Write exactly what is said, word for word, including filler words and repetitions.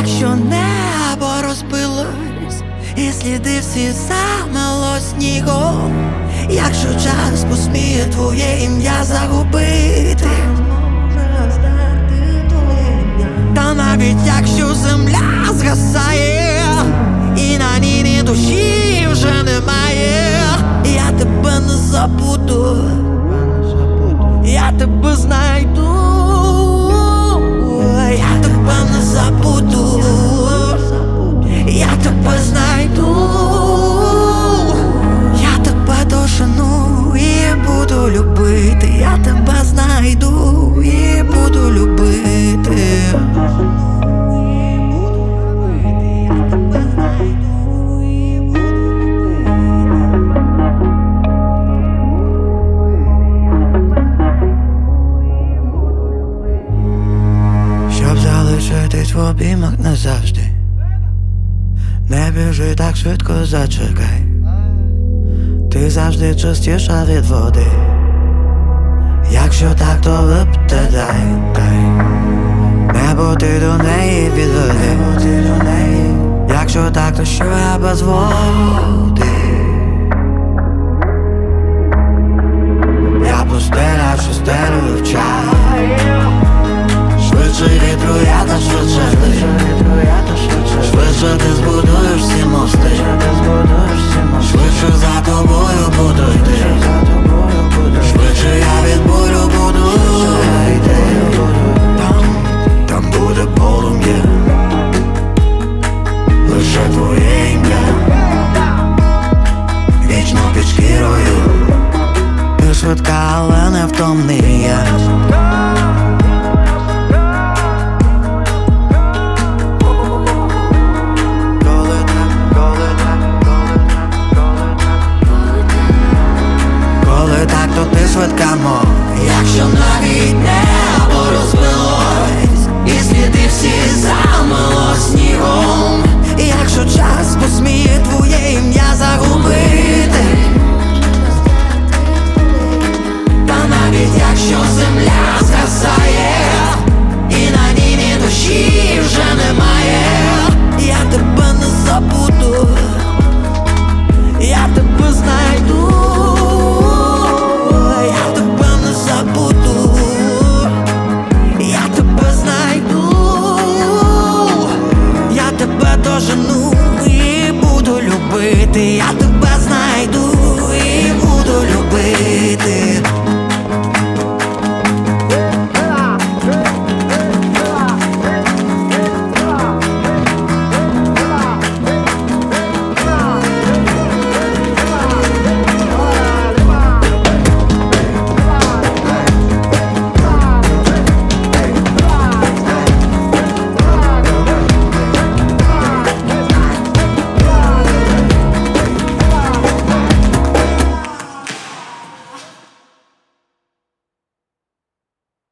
якщо небо розбилось і сліди всі замело снігом, якщо час посміє твоє ім'я загубити, та навіть якщо земля згасає і на ній ні душі вже немає, я тебе не забуду, я тебе знайду, я тебе не забуду, я тебе знайду, я тебе дожену і буду любити, я тебе знайду і буду любити. Щоб залишитись в обіймах назавжди, не біжи так швидко, зачекай. Ти завжди чистіша від води, якщо так, то випте дай, дай. Небо ти до неї відведи, якщо так, то що я без води? Я пустеля, що стелю в чай. Швидше вітру я, та швидше ти, швидше ти збудуєш всі мости, швидше за тобою буду йти, швидше я від болю буду йти. Там, там буде полум'я, лише твоє ім'я, вічно під шкірою. Ти швидка, але не втомний я. То ти швидка, мов, якщо навіть небо розбилось і сліди всі замело снігом, якщо час посміє твоє ім'я загубити, та навіть якщо земля згасає і на ній ні душі вже немає, я тебе не забуду, я тебе знайду, дожену і буду любити. Я